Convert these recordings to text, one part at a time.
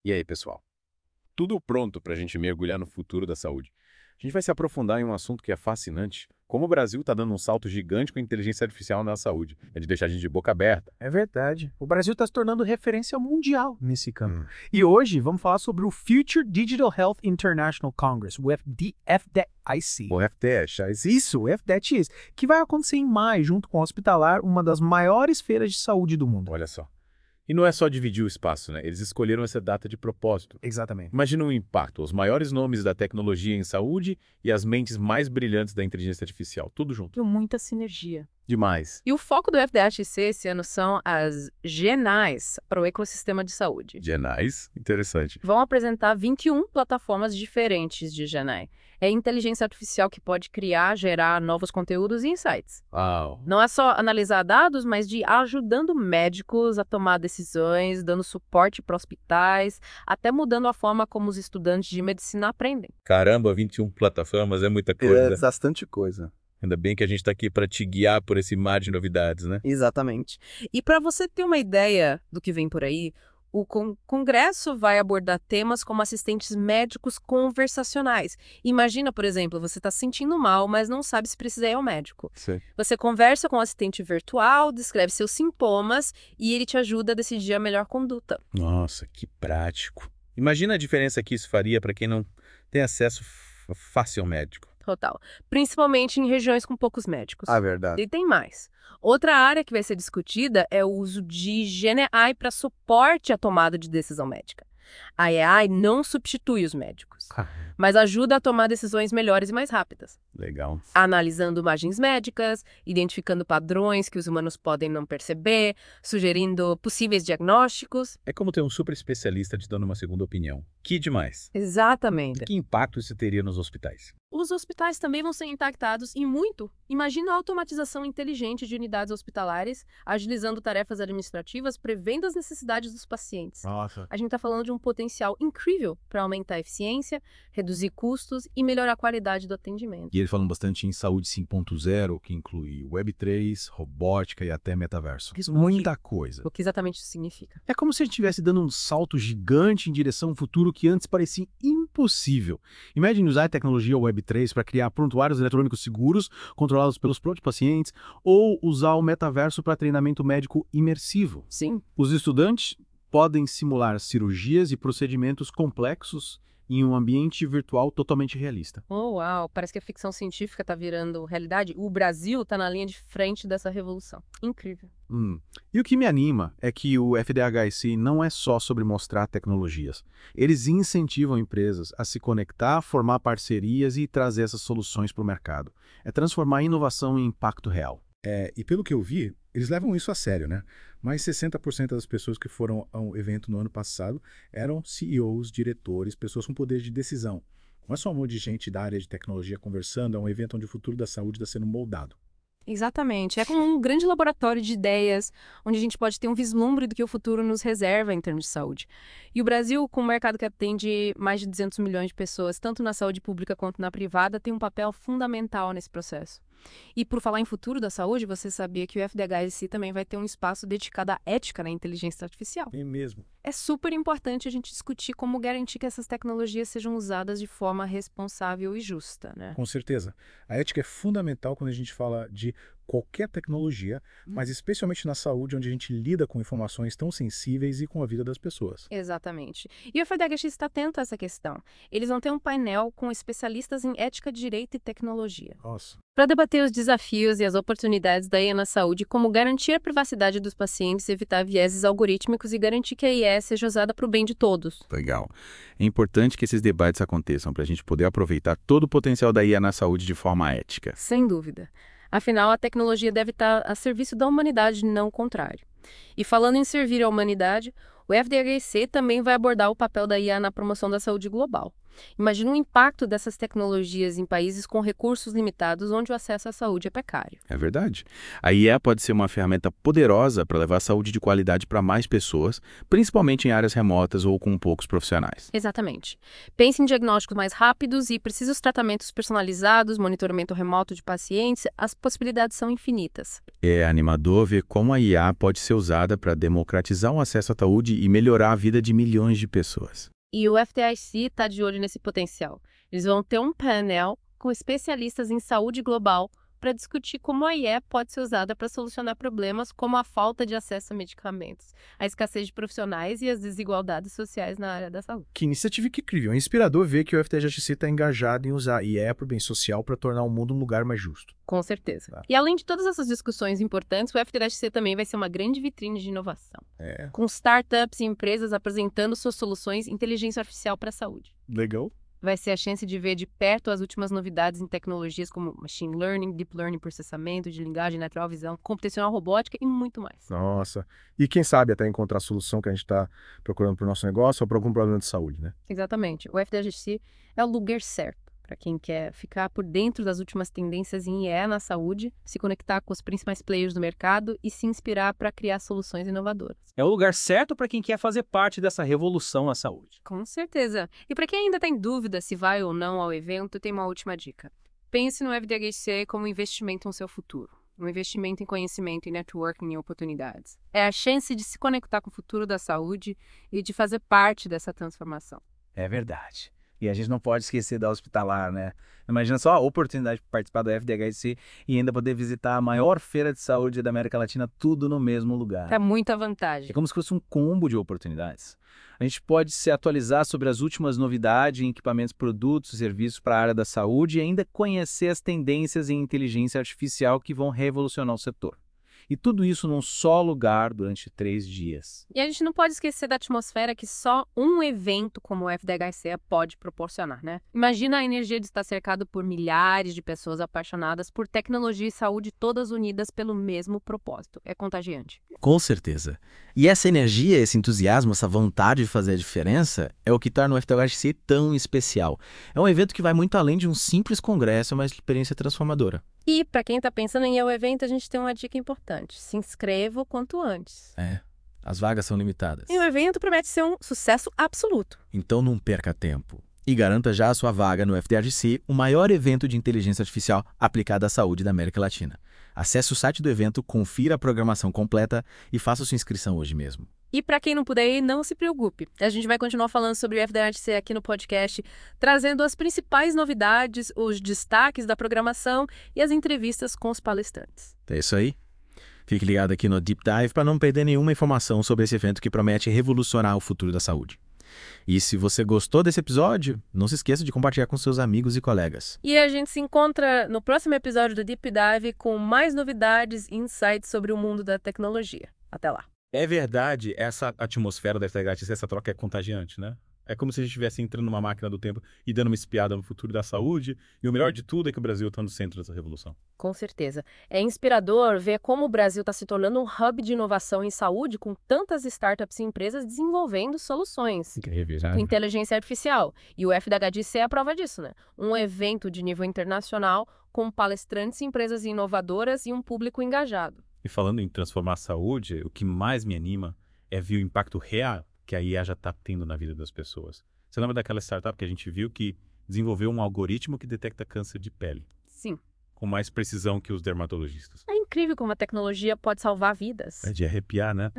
E aí, pessoal? Tudo pronto para a gente mergulhar no futuro da saúde. A gente vai se aprofundar em um assunto que é fascinante. Como o Brasil está dando um salto gigante com a inteligência artificial na saúde. É de deixar a gente de boca aberta. É verdade. O Brasil está se tornando referência mundial nesse campo. Hum. E hoje vamos falar sobre o Future Digital Health International Congress, o FDIC. O FTX, Isso, o FDIC, que vai acontecer em maio, junto com a Hospitalar, uma das maiores feiras de saúde do mundo. olha só. E não é só dividir o espaço, né? Eles escolheram essa data de propósito. Exatamente. Imagina o impacto, os maiores nomes da tecnologia em saúde e as mentes mais brilhantes da inteligência artificial, tudo junto. Com muita sinergia. Demais. E o foco do FDHC esse ano são as GenAIs para o ecossistema de saúde. Genais, interessante. Vão apresentar 21 plataformas diferentes de GenAI. É inteligência artificial que pode criar, gerar novos conteúdos e insights. Uau. Não é só analisar dados, mas de ajudando médicos a tomar decisões, dando suporte para hospitais, até mudando a forma como os estudantes de medicina aprendem. Caramba, 21 plataformas é muita É coisa. bastante coisa. Ainda bem que a gente está aqui para te guiar por esse mar de novidades, né? Exatamente. E para você ter uma ideia do que vem por aí, o Congresso vai abordar temas como assistentes médicos conversacionais. Imagina, por exemplo, você está se sentindo mal, mas não sabe se precisa ir ao médico. Sei. Você conversa com o assistente virtual, descreve seus sintomas e ele te ajuda a decidir a melhor conduta. Nossa, que prático. Imagina a diferença que isso faria para quem não tem acesso fácil ao médico. Total. Principalmente em regiões com poucos médicos. Ah, verdade. E tem mais. Outra área que vai ser discutida é o uso de GenAI para suporte à tomada de decisão médica. A AI não substitui os médicos, mas ajuda a tomar decisões melhores e mais rápidas. Legal. Analisando imagens médicas, identificando padrões que os humanos podem não perceber, sugerindo possíveis diagnósticos. É como ter um super especialista te dando uma segunda opinião. Que demais. Exatamente. E que impacto isso teria nos hospitais? Os hospitais também vão ser impactados e muito. Imagina a automatização inteligente de unidades hospitalares, agilizando tarefas administrativas, prevendo as necessidades dos pacientes. Nossa. A gente está falando de um potencial incrível para aumentar a eficiência, reduzir custos e melhorar a qualidade do atendimento. E ele falando bastante em saúde 5.0, que inclui Web3, robótica e até metaverso. Muita coisa. O que exatamente isso significa? É como se a gente estivesse dando um salto gigante em direção a um futuro que antes parecia impossível. Imagine usar a tecnologia Web3 para criar prontuários eletrônicos seguros, controlados pelos próprios pacientes, ou usar o metaverso para treinamento médico imersivo. Sim. Os estudantes podem simular cirurgias e procedimentos complexos em um ambiente virtual totalmente realista. Oh, uau, parece que a ficção científica está virando realidade. O Brasil está na linha de frente dessa revolução. Incrível. E o que me anima é que o FDHC não é só sobre mostrar tecnologias. Eles incentivam empresas a se conectar, formar parcerias e trazer essas soluções para o mercado. É transformar a inovação em impacto real. E pelo que eu vi, eles levam isso a sério, né? Mais 60% das pessoas que foram ao evento no ano passado eram CEOs, diretores, pessoas com poder de decisão. Não é só um monte de gente da área de tecnologia conversando, é um evento onde o futuro da saúde está sendo moldado. Exatamente. É como um grande laboratório de ideias, onde a gente pode ter um vislumbre do que o futuro nos reserva em termos de saúde. E o Brasil, com um mercado que atende mais de 200 milhões de pessoas, tanto na saúde pública quanto na privada, tem um papel fundamental nesse processo. E por falar em futuro da saúde, você sabia que o FDHC também vai ter um espaço dedicado à ética na inteligência artificial. É mesmo. É super importante a gente discutir como garantir que essas tecnologias sejam usadas de forma responsável e justa, né? Com certeza. A ética é fundamental quando a gente fala de qualquer tecnologia, mas especialmente na saúde, onde a gente lida com informações tão sensíveis e com a vida das pessoas. Exatamente. E o FDHX está atento a essa questão. Eles vão ter um painel com especialistas em ética, direito e tecnologia, Nossa. para debater os desafios e as oportunidades da IA na saúde, como garantir a privacidade dos pacientes, evitar vieses algorítmicos e garantir que a IA seja usada para o bem de todos. Legal. É importante que esses debates aconteçam para a gente poder aproveitar todo o potencial da IA na saúde de forma ética. Sem dúvida. Afinal, a tecnologia deve estar a serviço da humanidade, não o contrário. E falando em servir à humanidade, o FDHC também vai abordar o papel da IA na promoção da saúde global. Imagina o impacto dessas tecnologias em países com recursos limitados, onde o acesso à saúde é precário. É verdade. A IA pode ser uma ferramenta poderosa para levar saúde de qualidade para mais pessoas, principalmente em áreas remotas ou com poucos profissionais. Exatamente. Pense em diagnósticos mais rápidos e precisos tratamentos personalizados, monitoramento remoto de pacientes, as possibilidades são infinitas. É animador ver como a IA pode ser usada para democratizar o acesso à saúde e melhorar a vida de milhões de pessoas. E o FDIC está de olho nesse potencial. Eles vão ter um painel com especialistas em saúde global para discutir como a IA pode ser usada para solucionar problemas como a falta de acesso a medicamentos, a escassez de profissionais e as desigualdades sociais na área da saúde. Que iniciativa incrível. É inspirador ver que o FTGC está engajado em usar IA para o bem social para tornar o mundo um lugar mais justo. Com certeza. Tá. E além de todas essas discussões importantes, o FDIC também vai ser uma grande vitrine de inovação. Com startups e empresas apresentando suas soluções em inteligência artificial para a saúde. Legal. Vai ser a chance de ver de perto as últimas novidades em tecnologias como machine learning, deep learning, processamento de linguagem natural, visão computacional, robótica e muito mais. Nossa. E quem sabe até encontrar a solução que a gente está procurando para o nosso negócio ou para algum problema de saúde, né? Exatamente. O FDIC é o lugar certo para quem quer ficar por dentro das últimas tendências em IA na saúde, se conectar com os principais players do mercado e se inspirar para criar soluções inovadoras. É o lugar certo para quem quer fazer parte dessa revolução na saúde. Com certeza. E para quem ainda está em dúvida se vai ou não ao evento, tem uma última dica. Pense no FDIC como um investimento no seu futuro. Um investimento em conhecimento, em networking e oportunidades. É a chance de se conectar com o futuro da saúde e de fazer parte dessa transformação. É verdade. E a gente não pode esquecer da Hospitalar, né? Imagina só a oportunidade de participar do FDHC e ainda poder visitar a maior feira de saúde da América Latina, tudo no mesmo lugar. É muita vantagem. É como se fosse um combo de oportunidades. A gente pode se atualizar sobre as últimas novidades em equipamentos, produtos e serviços para a área da saúde e ainda conhecer as tendências em inteligência artificial que vão revolucionar o setor. E tudo isso num só lugar durante 3 dias. E a gente não pode esquecer da atmosfera que só um evento como o FDHC pode proporcionar, né? Imagina a energia de estar cercado por milhares de pessoas apaixonadas por tecnologia e saúde, todas unidas pelo mesmo propósito. É contagiante. Com certeza. E essa energia, esse entusiasmo, essa vontade de fazer a diferença é o que torna o FDHC tão especial. É um evento que vai muito além de um simples congresso, é uma experiência transformadora. E para quem está pensando em ir ao evento, a gente tem uma dica importante. Se inscreva o quanto antes. As vagas são limitadas. E o evento promete ser um sucesso absoluto. Então não perca tempo. E garanta já a sua vaga no FDHC, o maior evento de inteligência artificial aplicada à saúde da América Latina. Acesse o site do evento, confira a programação completa e faça sua inscrição hoje mesmo. E para quem não puder ir, não se preocupe. A gente vai continuar falando sobre o FDHC aqui no podcast, trazendo as principais novidades, os destaques da programação e as entrevistas com os palestrantes. É isso aí. Fique ligado aqui no Deep Dive para não perder nenhuma informação sobre esse evento que promete revolucionar o futuro da saúde. E se você gostou desse episódio, não se esqueça de compartilhar com seus amigos e colegas. E a gente se encontra no próximo episódio do Deep Dive com mais novidades e insights sobre o mundo da tecnologia. Até lá. É verdade, essa atmosfera da FDHC, essa troca é contagiante, né? É como se a gente estivesse entrando numa máquina do tempo e dando uma espiada no futuro da saúde. E o melhor de tudo é que o Brasil está no centro dessa revolução. Com certeza. É inspirador ver como o Brasil está se tornando um hub de inovação em saúde com tantas startups e empresas desenvolvendo soluções. Incrível, Com inteligência artificial. E o FDHC é a prova disso, né? Um evento de nível internacional com palestrantes, empresas inovadoras e um público engajado. E falando em transformar a saúde, o que mais me anima é ver o impacto real que a IA já está tendo na vida das pessoas. Você lembra daquela startup que a gente viu que desenvolveu um algoritmo que detecta câncer de pele? Sim. Com mais precisão que os dermatologistas. É incrível como a tecnologia pode salvar vidas. É de arrepiar, né?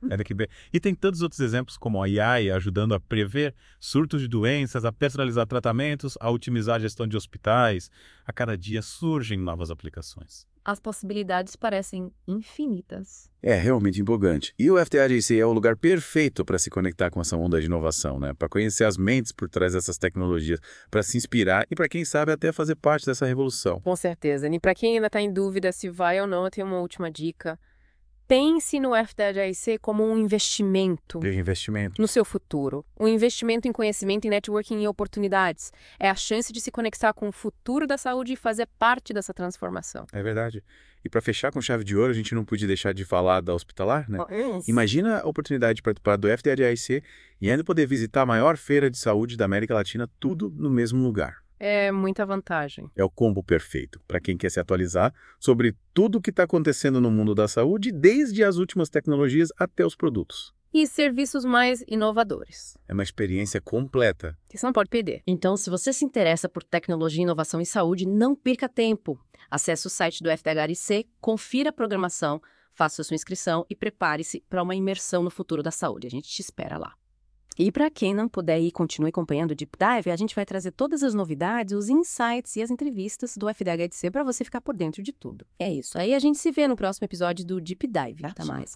E tem tantos outros exemplos como a AI ajudando a prever surtos de doenças, a personalizar tratamentos, a otimizar a gestão de hospitais. A cada dia surgem novas aplicações. As possibilidades parecem infinitas. É realmente empolgante. E o FTHC é o lugar perfeito para se conectar com essa onda de inovação, né? Para conhecer as mentes por trás dessas tecnologias, para se inspirar e para quem sabe até fazer parte dessa revolução. Com certeza. E para quem ainda está em dúvida se vai ou não, eu tenho uma última dica. Pense no FDIC como um investimento De investimento. no seu futuro. Um investimento em conhecimento, em networking e oportunidades. É a chance de se conectar com o futuro da saúde e fazer parte dessa transformação. É verdade. E para fechar com chave de ouro, a gente não podia deixar de falar da Hospitalar, né? Imagina a oportunidade de participar do FDIC e ainda poder visitar a maior feira de saúde da América Latina, tudo no mesmo lugar. É muita vantagem. É o combo perfeito para quem quer se atualizar sobre tudo o que está acontecendo no mundo da saúde, desde as últimas tecnologias até os produtos. E serviços mais inovadores. É uma experiência completa. Que você não pode perder. Então, se você se interessa por tecnologia, inovação e saúde, não perca tempo. Acesse o site do FDHRC, confira a programação, faça sua inscrição e prepare-se para uma imersão no futuro da saúde. A gente te espera lá. E para quem não puder ir, continue acompanhando o Deep Dive, a gente vai trazer todas as novidades, os insights e as entrevistas do FDHC para você ficar por dentro de tudo. É isso. Aí a gente se vê no próximo episódio do Deep Dive. Até mais.